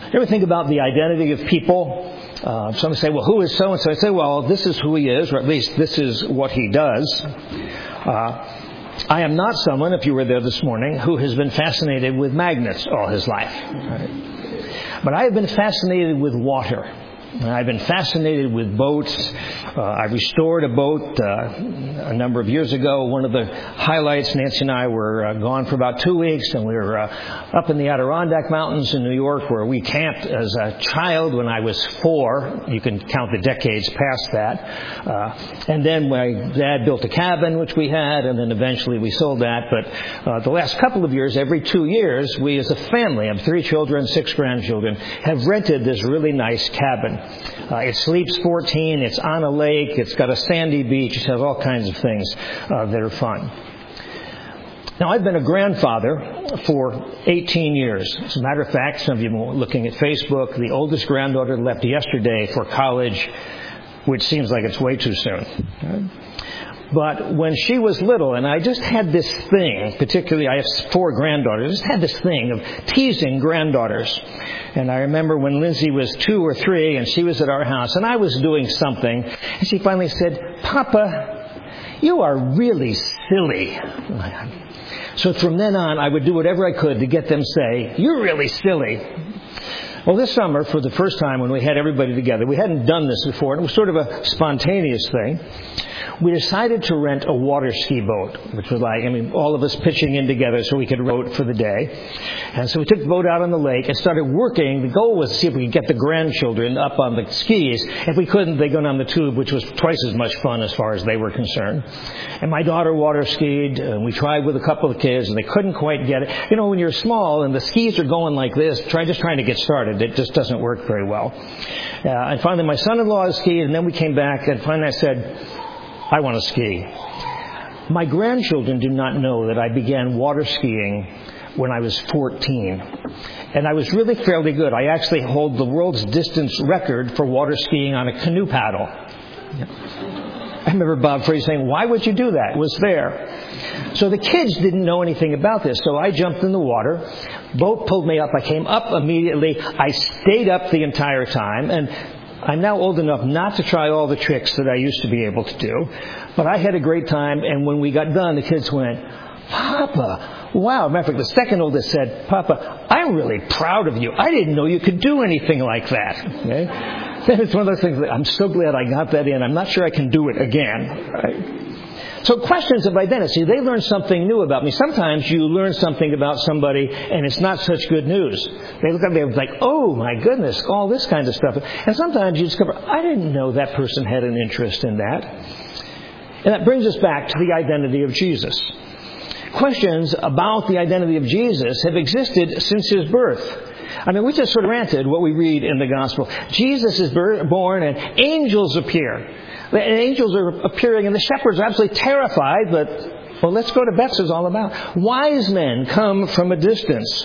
You ever think about the identity of people? Some say, well, who is so-and-so? I say, well, this is who he is, or at least this is what he does. I am not someone, if you were there this morning, who has been fascinated with magnets all his life. Right? But I have been fascinated with water. I've been fascinated with boats. I restored a boat a number of years ago. One of the highlights, Nancy and I were gone for about 2 weeks, and we were up in the Adirondack Mountains in New York, where we camped as a child when I was 4. You can count the decades past that. And then my dad built a cabin, which we had, and then eventually we sold that. But the last couple of years, every 2 years, we as a family, I have 3 children, 6 grandchildren, have rented this really nice cabin. It sleeps 14. It's on a lake. It's got a sandy beach. It has all kinds of things that are fun. Now, I've been a grandfather for 18 years. As a matter of fact, some of you are looking at Facebook. The oldest granddaughter left yesterday for college, which seems like it's way too soon. But when she was little, and I just had this thing, particularly I have 4 granddaughters, I just had this thing of teasing granddaughters. And I remember when Lindsay was 2 or 3 and she was at our house and I was doing something, and she finally said, "Papa, you are really silly." So from then on, I would do whatever I could to get them to say, "You're really silly." Well, this summer, for the first time when we had everybody together, we hadn't done this before, and it was sort of a spontaneous thing. We decided to rent a water ski boat, which was like, all of us pitching in together so we could row for the day. And so we took the boat out on the lake and started working. The goal was to see if we could get the grandchildren up on the skis. If we couldn't, they go down the tube, which was twice as much fun as far as they were concerned. And my daughter water skied, and we tried with a couple of kids, and they couldn't quite get it. When you're small and the skis are going like this, just trying to get started, it just doesn't work very well. And finally, my son-in-law skied, and then we came back, and finally I said, "I want to ski." My grandchildren do not know that I began water skiing when I was 14. And I was really fairly good. I actually hold the world's distance record for water skiing on a canoe paddle. I remember Bob Free saying, "Why would you do that?" It was there. So the kids didn't know anything about this. So I jumped in the water. Boat pulled me up. I came up immediately. I stayed up the entire time. And I'm now old enough not to try all the tricks that I used to be able to do. But I had a great time, and when we got done, the kids went, "Papa, wow." Matter of fact, the second oldest said, "Papa, I'm really proud of you. I didn't know you could do anything like that." Okay? Then it's one of those things that I'm so glad I got that in. I'm not sure I can do it again. Right? So questions of identity. They learn something new about me. Sometimes you learn something about somebody and it's not such good news. They look up there and like, "Oh my goodness," all this kind of stuff. And sometimes you discover, I didn't know that person had an interest in that. And that brings us back to the identity of Jesus. Questions about the identity of Jesus have existed since his birth. We just sort of ranted what we read in the gospel. Jesus is born and angels appear. The angels are appearing and the shepherds are absolutely terrified, but, well, let's go to Beth's is all about. Wise men come from a distance.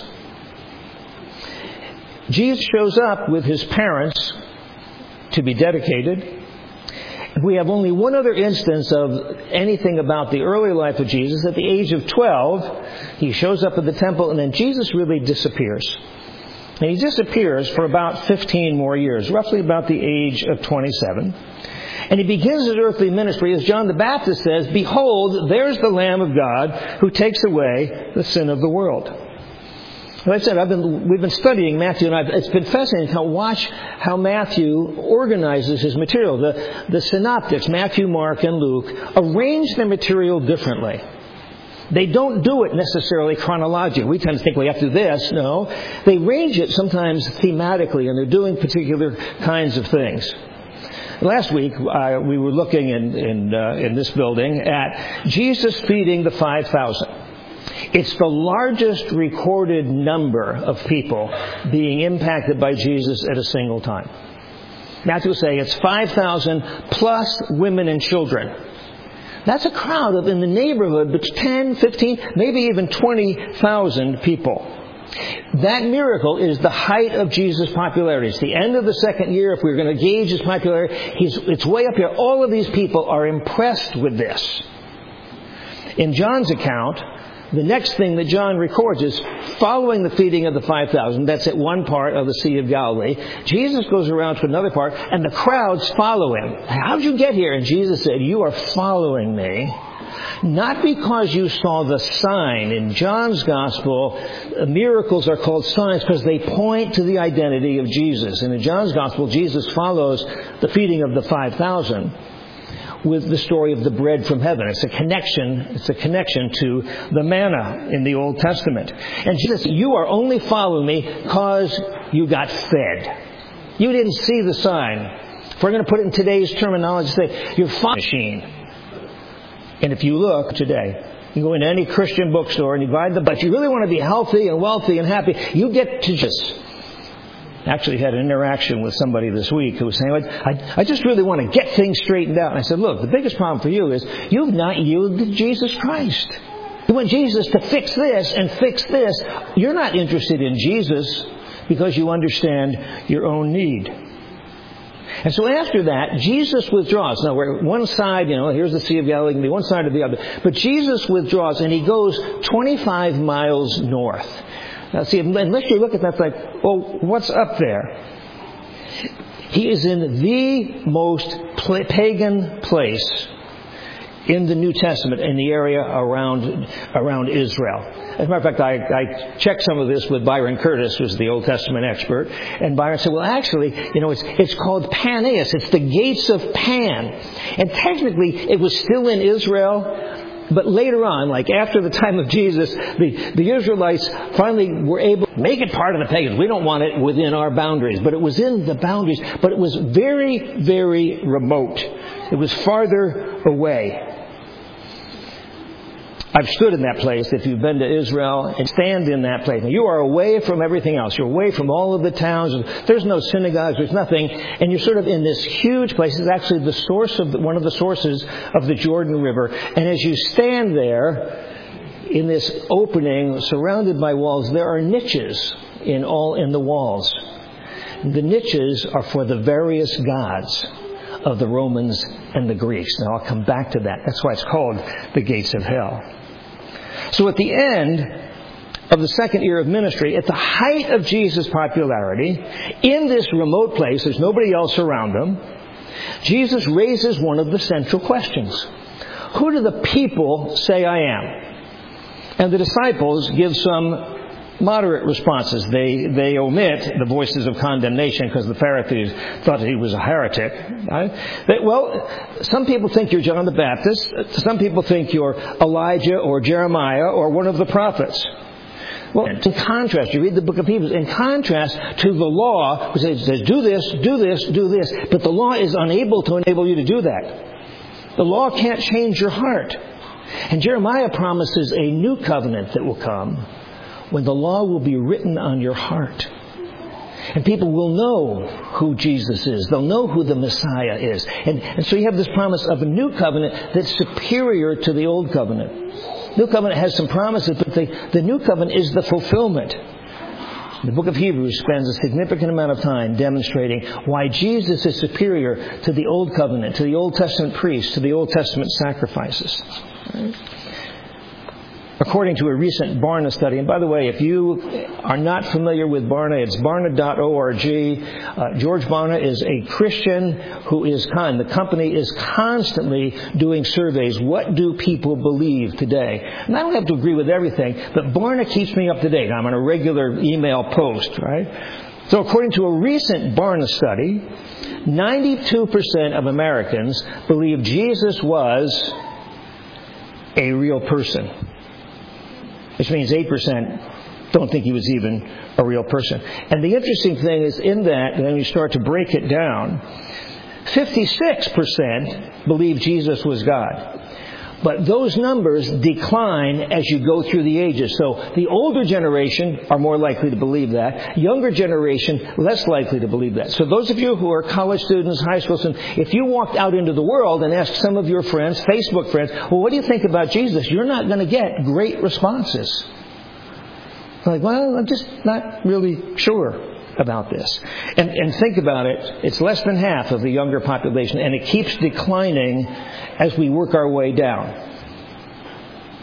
Jesus shows up with his parents to be dedicated. We have only one other instance of anything about the early life of Jesus. At the age of 12, he shows up at the temple, and then Jesus really disappears. And he disappears for about 15 more years, roughly about the age of 27. And he begins his earthly ministry, as John the Baptist says, "Behold, there's the Lamb of God who takes away the sin of the world." Like I said, we've been studying Matthew, and it's been fascinating to watch how Matthew organizes his material. The synoptics, Matthew, Mark, and Luke, arrange their material differently. They don't do it necessarily chronologically. We tend to think we have to do this. No. They arrange it sometimes thematically, and they're doing particular kinds of things. Last week, we were looking in this building at Jesus feeding the 5,000. It's the largest recorded number of people being impacted by Jesus at a single time. Matthew will say it's 5,000 plus women and children. That's a crowd of in the neighborhood of 10, 15, maybe even 20,000 people. That miracle is the height of Jesus' popularity. It's the end of the second year. If we're going to gauge his popularity, it's way up here. All of these people are impressed with this. In John's account, the next thing that John records is following the feeding of the 5,000. That's at one part of the Sea of Galilee. Jesus goes around to another part, and the crowds follow him. How'd you get here? And Jesus said, you are following me, not because you saw the sign. In John's Gospel, miracles are called signs because they point to the identity of Jesus. And in John's Gospel, Jesus follows the feeding of the 5,000 with the story of the bread from heaven. It's a connection to the manna in the Old Testament. And Jesus said, you are only following me because you got fed. You didn't see the sign. If we're going to put it in today's terminology, say, you're following the machine. And if you look today, you go into any Christian bookstore and you buy but you really want to be healthy and wealthy and happy, you get to just... Actually had an interaction with somebody this week who was saying, I just really want to get things straightened out. And I said, look, the biggest problem for you is you've not yielded to Jesus Christ. You want Jesus to fix this and fix this. You're not interested in Jesus because you understand your own need. And so after that, Jesus withdraws. Now, we're one side, here's the Sea of Galilee, can be one side or the other. But Jesus withdraws and he goes 25 miles north. Now, see, unless you look at that, it's like, well, what's up there? He is in the most pagan place in the New Testament, in the area around Israel. As a matter of fact, I checked some of this with Byron Curtis, who's the Old Testament expert, and Byron said, well, actually, it's called Paneas. It's the gates of Pan. And technically, it was still in Israel. But later on, like after the time of Jesus, the Israelites finally were able to make it part of the pagans. We don't want it within our boundaries. But it was in the boundaries. But it was very, very remote. It was farther away. I've stood in that place, if you've been to Israel, and stand in that place. Now, you are away from everything else. You're away from all of the towns. There's no synagogues. There's nothing. And you're sort of in this huge place. It's actually the source of one of the sources of the Jordan River. And as you stand there in this opening, surrounded by walls, there are niches in the walls. The niches are for the various gods of the Romans and the Greeks. Now, I'll come back to that. That's why it's called the gates of hell. So at the end of the second year of ministry, at the height of Jesus' popularity, in this remote place, there's nobody else around him, Jesus raises one of the central questions. Who do the people say I am? And the disciples give some moderate responses. They omit the voices of condemnation because the Pharisees thought that he was a heretic. Right? Some people think you're John the Baptist. Some people think you're Elijah or Jeremiah or one of the prophets. Well, in contrast, you read the book of Hebrews, in contrast to the law, which says do this, do this, do this, but the law is unable to enable you to do that. The law can't change your heart. And Jeremiah promises a new covenant that will come, when the law will be written on your heart. And people will know who Jesus is. They'll know who the Messiah is. And so you have this promise of a new covenant that's superior to the old covenant. New covenant has some promises, but the new covenant is the fulfillment. The book of Hebrews spends a significant amount of time demonstrating why Jesus is superior to the old covenant, to the Old Testament priests, to the Old Testament sacrifices. Right? According to a recent Barna study, and by the way, if you are not familiar with Barna, it's barna.org. George Barna is a Christian who is the company is constantly doing surveys. What do people believe today? And I don't have to agree with everything, but Barna keeps me up to date. I'm on a regular email post, right? So according to a recent Barna study, 92% of Americans believe Jesus was a real person. Which means 8% don't think he was even a real person. And the interesting thing is in that, when you start to break it down, 56% believe Jesus was God. But those numbers decline as you go through the ages. So the older generation are more likely to believe that. Younger generation, less likely to believe that. So those of you who are college students, high school students, if you walked out into the world and asked some of your friends, Facebook friends, well, what do you think about Jesus? You're not going to get great responses. Like, well, I'm just not really sure about this. And think about it, it's less than half of the younger population, and it keeps declining as we work our way down.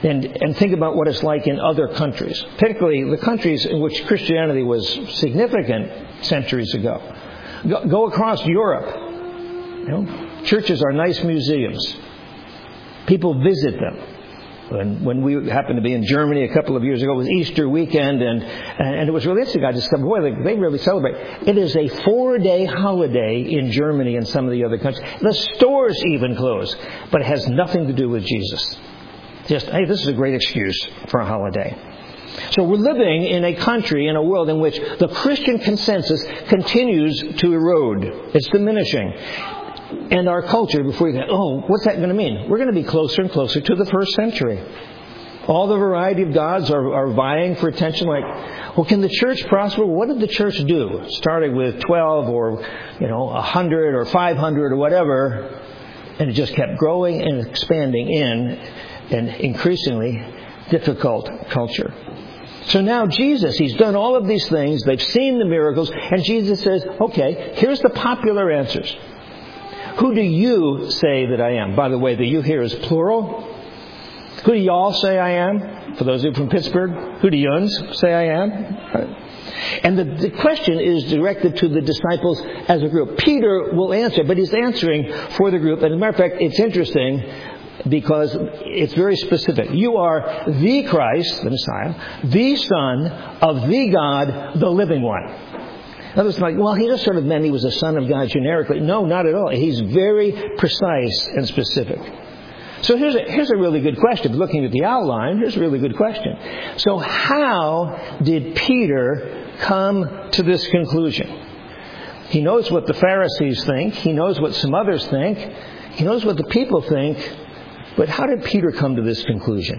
and think about what it's like in other countries, particularly the countries in which Christianity was significant centuries ago. Go across Europe. Churches are nice museums. People visit them. When we happened to be in Germany a couple of years ago, it was Easter weekend, and it was really interesting. I discovered, boy, they really celebrate. It is a 4-day holiday in Germany and some of the other countries. The stores even close, but it has nothing to do with Jesus. Just, hey, this is a great excuse for a holiday. So we're living in a country, in a world in which the Christian consensus continues to erode. It's diminishing. And our culture, before you go, what's that going to mean? We're going to be closer and closer to the first century. All the variety of gods are vying for attention. Like, well, can the church prosper? What did the church do? Starting with 12 or, 100 or 500 or whatever. And it just kept growing and expanding in an increasingly difficult culture. So now Jesus, He's done all of these things. They've seen the miracles. And Jesus says, okay, here's the popular answers. Who do you say that I am? By the way, the you here is plural. Who do y'all say I am? For those of you from Pittsburgh, who do yuns say I am? And the question is directed to the disciples as a group. Peter will answer, but he's answering for the group. And as a matter of fact, it's interesting because it's very specific. You are the Christ, the Messiah, the Son of the God, the living one. That was like, well, he just sort of meant he was a son of God generically. No, not at all. He's very precise and specific. So here's a really good question. Looking at the outline, here's a really good question. So how did Peter come to this conclusion? He knows what the Pharisees think. He knows what some others think. He knows what the people think. But how did Peter come to this conclusion?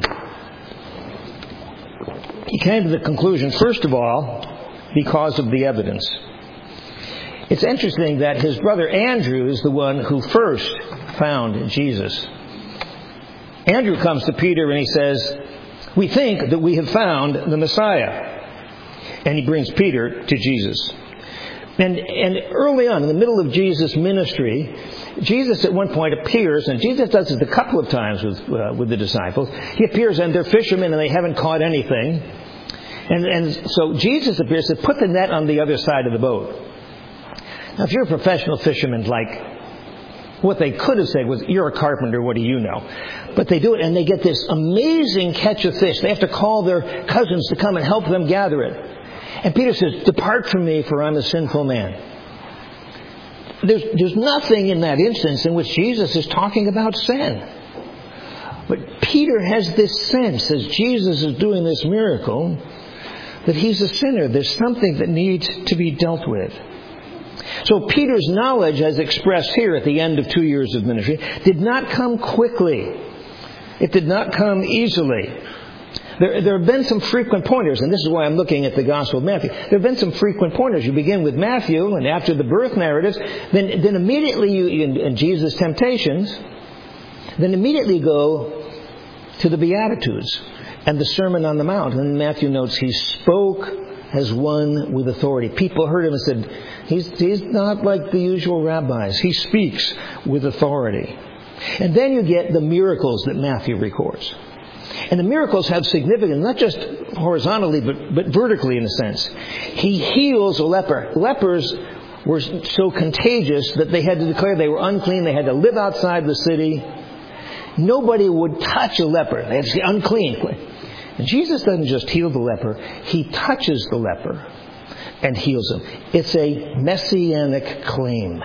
He came to the conclusion, first of all, because of the evidence. It's interesting that his brother Andrew is the one who first found Jesus. Andrew comes to Peter and he says, we think that we have found the Messiah. And he brings Peter to Jesus. And early on, in the middle of Jesus' ministry, Jesus at one point appears, and Jesus does this a couple of times with the disciples. He appears and they're fishermen and they haven't caught anything. And so Jesus appears to put the net on the other side of the boat. Now, if you're a professional fisherman, what they could have said was, you're a carpenter, what do you know? But they do it, and they get this amazing catch of fish. They have to call their cousins to come and help them gather it. And Peter says, depart from me, for I'm a sinful man. There's nothing in that instance in which Jesus is talking about sin. But Peter has this sense, as Jesus is doing this miracle, that he's a sinner. There's something that needs to be dealt with. So Peter's knowledge, as expressed here at the end of 2 years of ministry, did not come quickly. It did not come easily. There have been some frequent pointers, and this is why I'm looking at the Gospel of Matthew. There have been some frequent pointers. You begin with Matthew, and after the birth narratives, then immediately in Jesus' temptations, then immediately go to the Beatitudes and the Sermon on the Mount. And Matthew notes he spoke as one with authority. People heard him and said, he's not like the usual rabbis. He speaks with authority. And then you get the miracles that Matthew records. And the miracles have significance, not just horizontally, but vertically in a sense. He heals a leper. Lepers were so contagious that they had to declare they were unclean. They had to live outside the city. Nobody would touch a leper. They had to say unclean. And Jesus doesn't just heal the leper. He touches the leper and heals him. It's a messianic claim.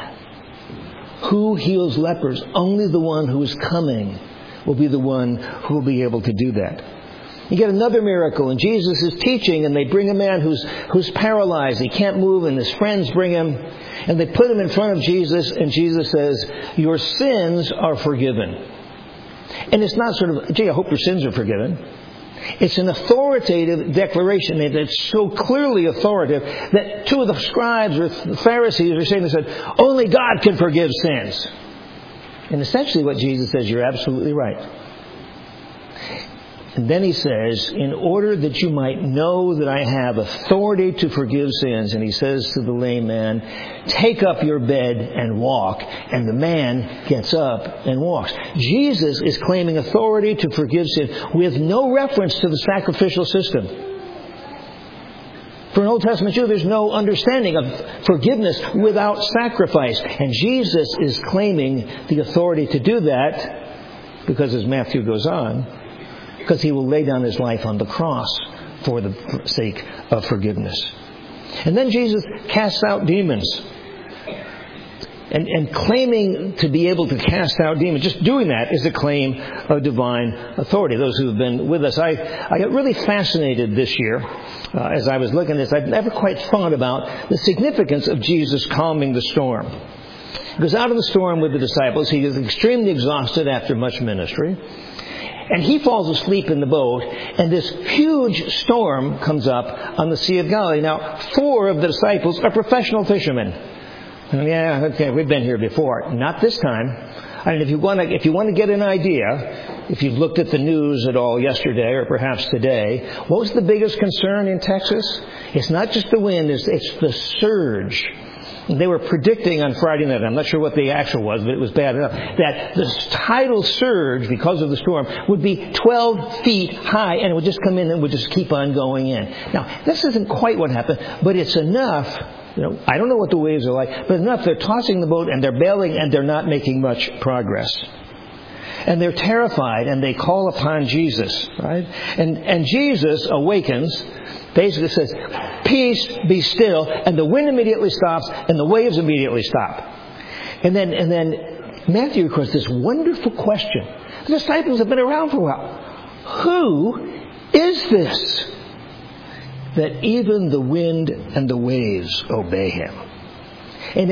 Who heals lepers? Only the one who is coming will be the one who will be able to do that. You get another miracle, and Jesus is teaching, and they bring a man who's paralyzed. He can't move, and his friends bring him, and they put him in front of Jesus, and Jesus says, your sins are forgiven. And it's not sort of, gee, I hope your sins are forgiven. It's an authoritative declaration. It's so clearly authoritative that two of the scribes or the Pharisees are saying, they said, only God can forgive sins. And essentially what Jesus says, you're absolutely right. And then he says, in order that you might know that I have authority to forgive sins. And he says to the lame man, take up your bed and walk. And the man gets up and walks. Jesus is claiming authority to forgive sin with no reference to the sacrificial system. For an Old Testament Jew, there's no understanding of forgiveness without sacrifice. And Jesus is claiming the authority to do that because, as Matthew goes on, because he will lay down his life on the cross for the sake of forgiveness. And then Jesus casts out demons. And claiming to be able to cast out demons, just doing that is a claim of divine authority. Those who have been with us, I got really fascinated this year as I was looking at this. I've never quite thought about the significance of Jesus calming the storm. He goes out of the storm with the disciples. He is extremely exhausted after much ministry. And he falls asleep in the boat, and this huge storm comes up on the Sea of Galilee. Now, 4 of the disciples are professional fishermen. Yeah, okay, we've been here before. Not this time. I mean, if you want to get an idea, if you've looked at the news at all yesterday or perhaps today, what was the biggest concern in Texas? It's not just the wind, it's the surge. They were predicting on Friday night, I'm not sure what the actual was, but it was bad enough, that the tidal surge, because of the storm, would be 12 feet high, and it would just come in and would just keep on going in. Now, this isn't quite what happened, but it's enough. I don't know what the waves are like, but enough. They're tossing the boat, and they're bailing, and they're not making much progress. And they're terrified, and they call upon Jesus, right? And Jesus awakens, basically says, peace, be still, and the wind immediately stops, and the waves immediately stop. And then Matthew records this wonderful question. The disciples have been around for a while. Who is this that even the wind and the waves obey him? And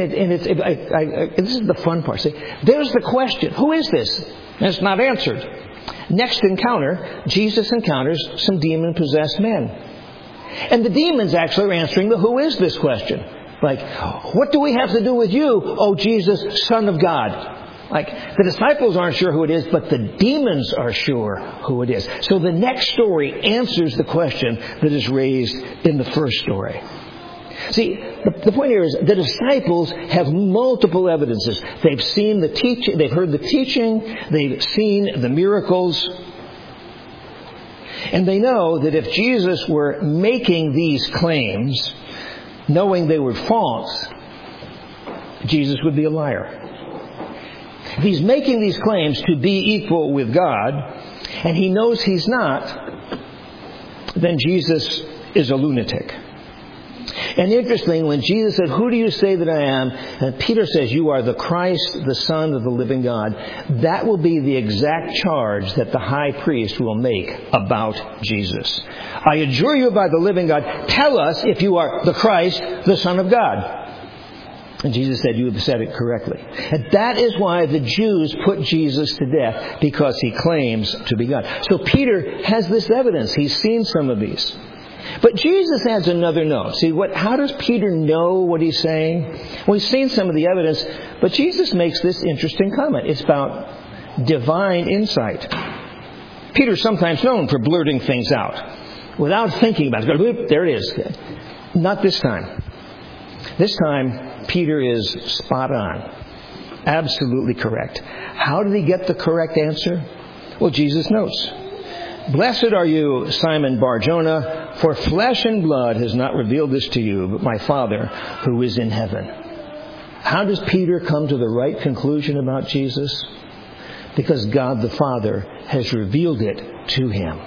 this is the fun part. See, there's the question. Who is this? And it's not answered. Next encounter, Jesus encounters some demon-possessed men. And the demons actually are answering the who is this question. Like, what do we have to do with you, O Jesus, Son of God? Like, the disciples aren't sure who it is, but the demons are sure who it is. So the next story answers the question that is raised in the first story. See, the point here is the disciples have multiple evidences. They've seen the teaching, they've heard the teaching, they've seen the miracles. And they know that if Jesus were making these claims, knowing they were false, Jesus would be a liar. If he's making these claims to be equal with God, and he knows he's not, then Jesus is a lunatic. And interesting, when Jesus said, who do you say that I am? And Peter says, you are the Christ, the Son of the living God. That will be the exact charge that the high priest will make about Jesus. I adjure you by the living God, tell us if you are the Christ, the Son of God. And Jesus said, you have said it correctly. And that is why the Jews put Jesus to death, because he claims to be God. So Peter has this evidence. He's seen some of these. But Jesus adds another note. See, how does Peter know what he's saying? Well, he's seen some of the evidence, but Jesus makes this interesting comment. It's about divine insight. Peter's sometimes known for blurting things out without thinking about it. There it is. Not this time. This time, Peter is spot on. Absolutely correct. How did he get the correct answer? Well, Jesus notes, blessed are you, Simon Bar-Jonah, for flesh and blood has not revealed this to you, but my Father who is in heaven. How does Peter come to the right conclusion about Jesus? Because God the Father has revealed it to him.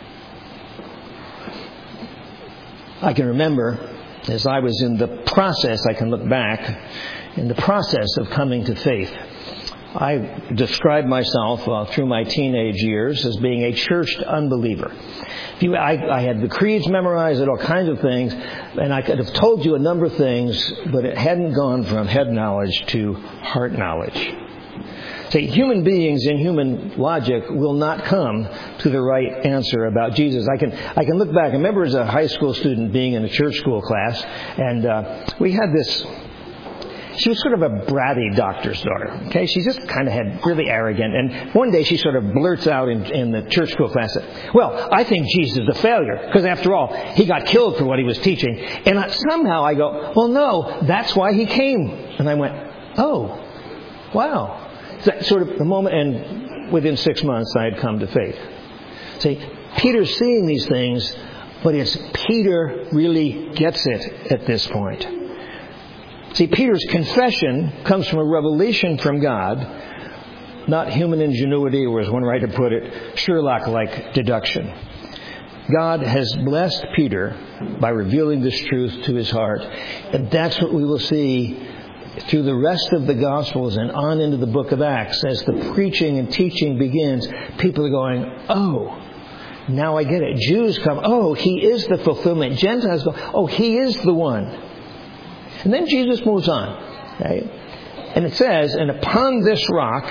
I can remember, as I was in the process, I can look back, in the process of coming to faith, I described myself through my teenage years as being a churched unbeliever. I had the creeds memorized and all kinds of things, and I could have told you a number of things, but it hadn't gone from head knowledge to heart knowledge. See, human beings in human logic will not come to the right answer about Jesus. I can look back. I remember as a high school student being in a church school class, and we had this she was sort of a bratty doctor's daughter. Okay, she just kind of had really arrogant. And one day she sort of blurts out in the church school class, "Well, I think Jesus is a failure because after all, he got killed for what he was teaching." And somehow I go, "Well, no, that's why he came." And I went, "Oh, wow." So that sort of the moment, and within 6 months I had come to faith. See, Peter's seeing these things, but it's Peter really gets it at this point. See, Peter's confession comes from a revelation from God, not human ingenuity, or as one writer put it, Sherlock-like deduction. God has blessed Peter by revealing this truth to his heart. And that's what we will see through the rest of the Gospels and on into the book of Acts. As the preaching and teaching begins, people are going, "Oh, now I get it." Jews come, "Oh, he is the fulfillment." Gentiles go, "Oh, he is the one." And then Jesus moves on. Okay? And it says, "And upon this rock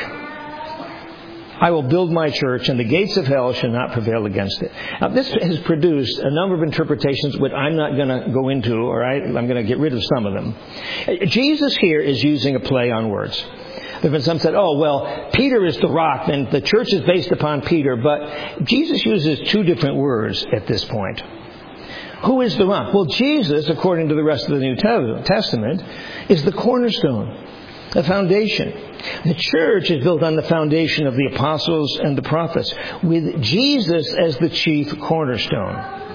I will build my church, and the gates of hell shall not prevail against it." Now, this has produced a number of interpretations, which I'm not going to go into, or I'm going to get rid of some of them. Jesus here is using a play on words. There have been some said, "Oh, well, Peter is the rock, and the church is based upon Peter." But Jesus uses two different words at this point. Who is the rock? Well, Jesus, according to the rest of the New Testament, is the cornerstone, the foundation. The church is built on the foundation of the apostles and the prophets, with Jesus as the chief cornerstone.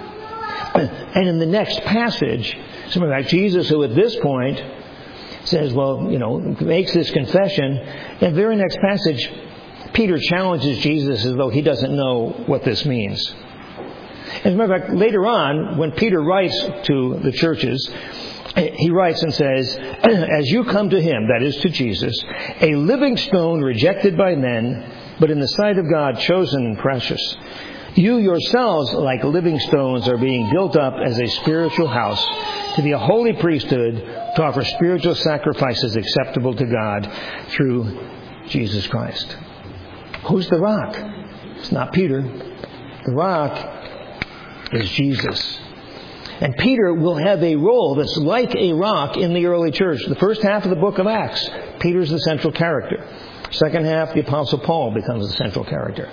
And in the next passage, something like Jesus, who at this point says, makes this confession, in the very next passage, Peter challenges Jesus as though he doesn't know what this means. As a matter of fact, later on, when Peter writes to the churches, he writes and says, "As you come to him," that is to Jesus, "a living stone rejected by men, but in the sight of God chosen and precious. You yourselves, like living stones, are being built up as a spiritual house, to be a holy priesthood, to offer spiritual sacrifices acceptable to God through Jesus Christ." Who's the rock? It's not Peter. The rock is Jesus. And Peter will have a role that's like a rock in the early church. The first half of the book of Acts, Peter's the central character. Second half, the Apostle Paul becomes the central character.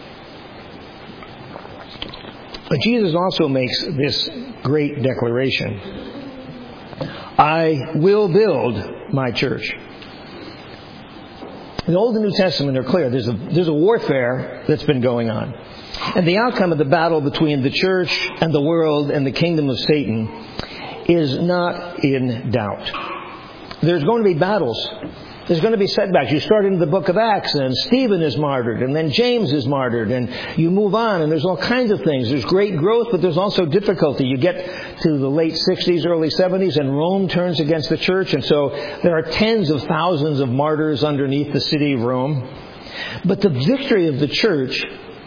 But Jesus also makes this great declaration: "I will build my church." In the Old and New Testament are clear. There's a warfare that's been going on. And the outcome of the battle between the church and the world and the kingdom of Satan is not in doubt. There's going to be battles. There's going to be setbacks. You start into the book of Acts, and Stephen is martyred, and then James is martyred, and you move on, and there's all kinds of things. There's great growth, but there's also difficulty. You get to the late 60s, early 70s, and Rome turns against the church, and so there are tens of thousands of martyrs underneath the city of Rome. But the victory of the church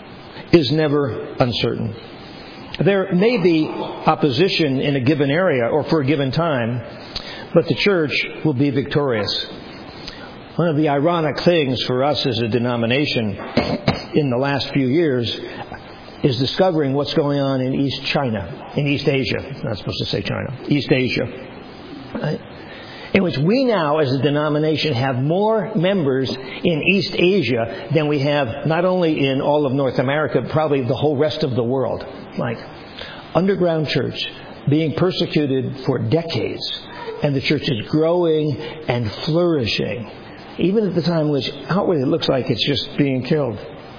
is never uncertain. There may be opposition in a given area or for a given time, but the church will be victorious. One of the ironic things for us as a denomination in the last few years is discovering what's going on in East China, in East Asia. I'm not supposed to say China. East Asia. Right? In which we now, as a denomination, have more members in East Asia than we have not only in all of North America, but probably the whole rest of the world. Like, underground church being persecuted for decades, and the church is growing and flourishing, even at the time which outwardly it looks like it's just being killed.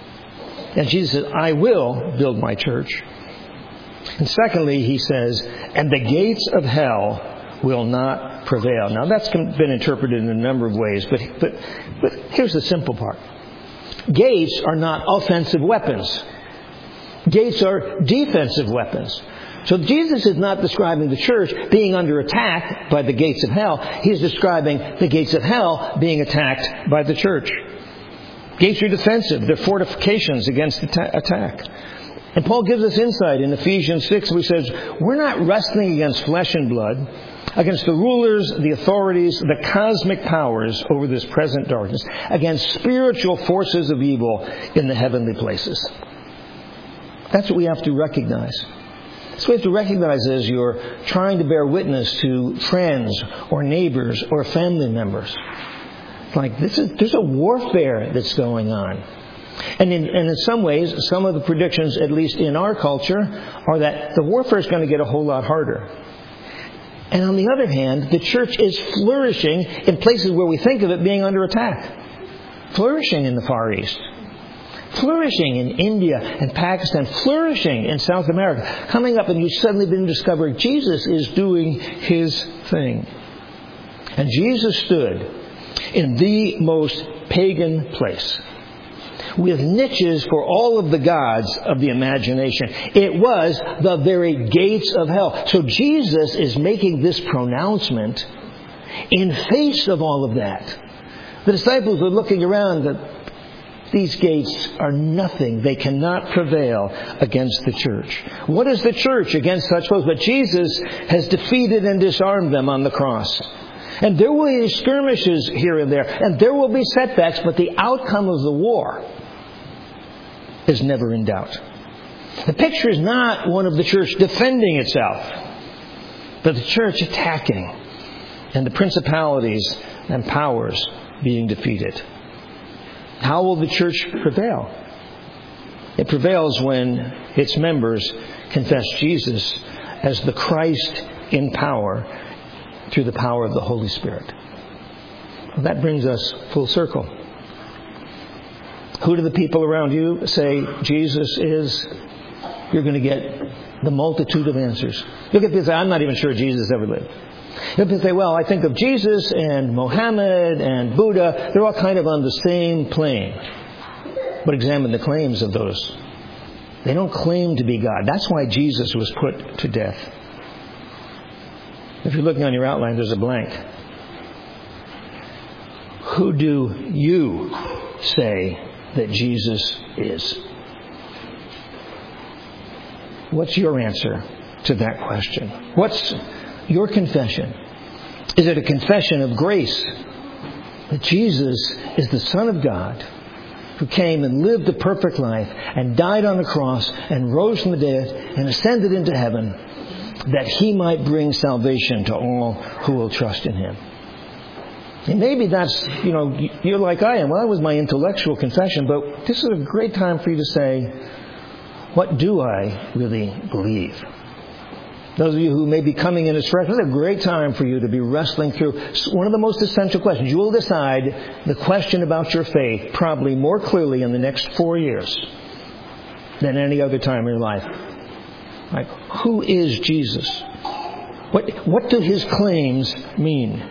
And Jesus says, "I will build my church." And secondly, he says, "And the gates of hell will not prevail." Now, that's been interpreted in a number of ways, but here's the simple part. Gates are not offensive weapons. Gates are defensive weapons. So Jesus is not describing the church being under attack by the gates of hell. He's describing the gates of hell being attacked by the church. Gates are defensive. They're fortifications against attack. And Paul gives us insight in Ephesians 6, where he says, we're not wrestling against flesh and blood, against the rulers, the authorities, the cosmic powers over this present darkness, against spiritual forces of evil in the heavenly places. That's what we have to recognize. So we have to recognize as you're trying to bear witness to friends or neighbors or family members. Like there's a warfare that's going on. And in some ways, some of the predictions, at least in our culture, are that the warfare is going to get a whole lot harder. And on the other hand, the church is flourishing in places where we think of it being under attack. Flourishing in the Far East. Flourishing in India and Pakistan. Flourishing in South America. Coming up and you suddenly been discovering Jesus is doing His thing. And Jesus stood in the most pagan place, with niches for all of the gods of the imagination. It was the very gates of hell. So Jesus is making this pronouncement in face of all of that. The disciples are looking around that these gates are nothing. They cannot prevail against the church. What is the church against such foes? But Jesus has defeated and disarmed them on the cross. And there will be skirmishes here and there. And there will be setbacks. But the outcome of the war is never in doubt. The picture is not one of the church defending itself, but the church attacking and the principalities and powers being defeated. How will the church prevail? It prevails when its members confess Jesus as the Christ in power through the power of the Holy Spirit. Well, that brings us full circle. Who do the people around you say Jesus is? You're going to get the multitude of answers. You'll get people say, I'm not even sure Jesus ever lived. You'll people say, well, I think of Jesus and Mohammed and Buddha. They're all kind of on the same plane. But examine the claims of those. They don't claim to be God. That's why Jesus was put to death. If you're looking on your outline, there's a blank. Who do you say that Jesus is? What's your answer to that question? What's your confession? Is it a confession of grace that Jesus is the Son of God who came and lived a perfect life and died on the cross and rose from the dead and ascended into heaven that He might bring salvation to all who will trust in Him? And maybe that's, you're like I am. Well, that was my intellectual confession, but this is a great time for you to say, what do I really believe? Those of you who may be coming in as freshmen, it's a great time for you to be wrestling through one of the most essential questions. You will decide the question about your faith probably more clearly in the next 4 years than any other time in your life. Like, who is Jesus? What do His claims mean?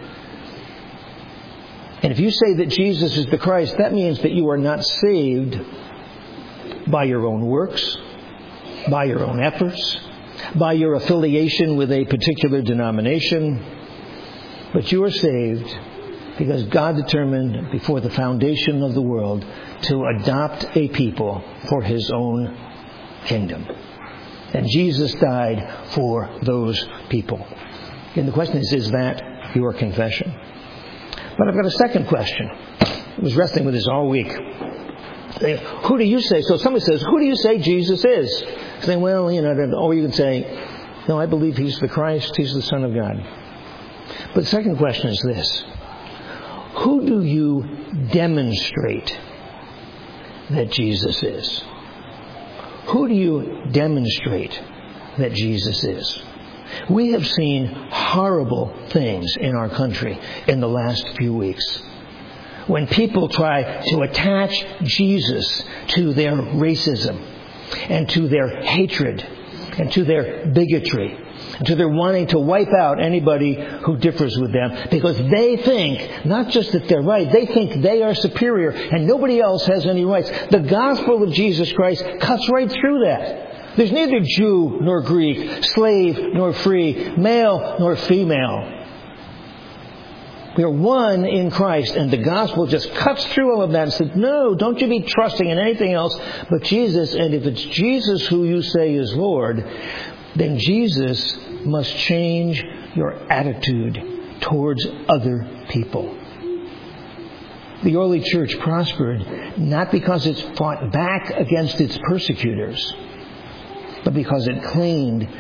And if you say that Jesus is the Christ, that means that you are not saved by your own works, by your own efforts, by your affiliation with a particular denomination, but you are saved because God determined before the foundation of the world to adopt a people for His own kingdom. And Jesus died for those people. And the question is that your confession? But I've got a second question. I was wrestling with this all week. Who do you say? So somebody says, who do you say Jesus is? I say, well, or you can say, no, I believe He's the Christ. He's the Son of God. But the second question is this. Who do you demonstrate that Jesus is? Who do you demonstrate that Jesus is? We have seen horrible things in our country in the last few weeks. When people try to attach Jesus to their racism and to their hatred and to their bigotry and to their wanting to wipe out anybody who differs with them because they think, not just that they're right, they think they are superior and nobody else has any rights. The gospel of Jesus Christ cuts right through that. There's neither Jew nor Greek, slave nor free, male nor female. We are one in Christ, and the gospel just cuts through all of that and says, no, don't you be trusting in anything else but Jesus. And if it's Jesus who you say is Lord, then Jesus must change your attitude towards other people. The early church prospered not because it fought back against its persecutors, but because it claimed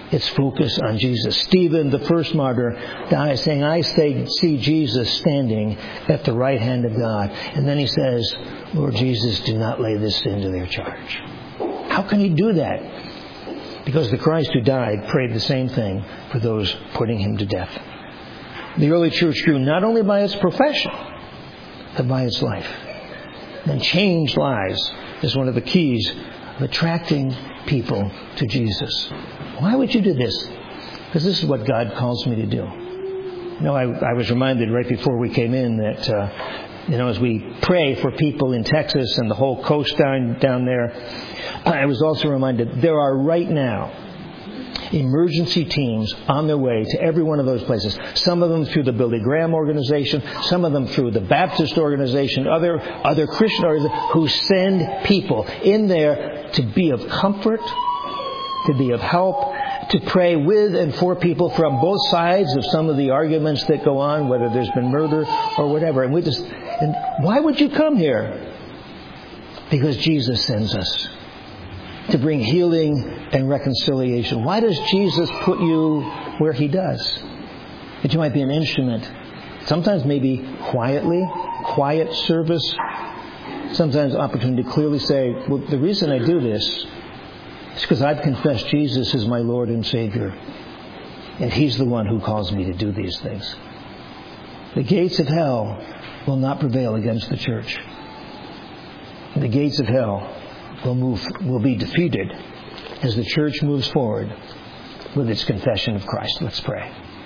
its focus on Jesus. Stephen, the first martyr, dies saying, I see Jesus standing at the right hand of God. And then he says, Lord Jesus, do not lay this sin to their charge. How can he do that? Because the Christ who died prayed the same thing for those putting him to death. The early church grew not only by its profession, but by its life. And changed lives is one of the keys of attracting people to Jesus. Why would you do this? Because this is what God calls me to do. I was reminded right before we came in that, as we pray for people in Texas and the whole coast down there, I was also reminded there are right now emergency teams on their way to every one of those places. Some of them through the Billy Graham organization, some of them through the Baptist organization, other Christian organizations who send people in there to be of comfort, to be of help, to pray with and for people from both sides of some of the arguments that go on, whether there's been murder or whatever. And why would you come here? Because Jesus sends us to bring healing and reconciliation. Why does Jesus put you where he does? That you might be an instrument. Sometimes maybe quiet service. Sometimes opportunity to clearly say, well, the reason I do this is because I've confessed Jesus as my Lord and Savior. And he's the one who calls me to do these things. The gates of hell will not prevail against the church. The gates of hell will be defeated as the church moves forward with its confession of Christ. Let's pray.